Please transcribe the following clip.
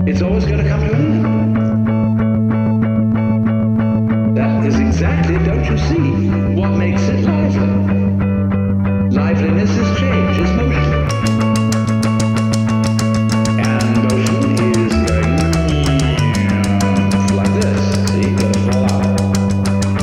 it's always going to come to an end. That is exactly, don't you see, what makes it life.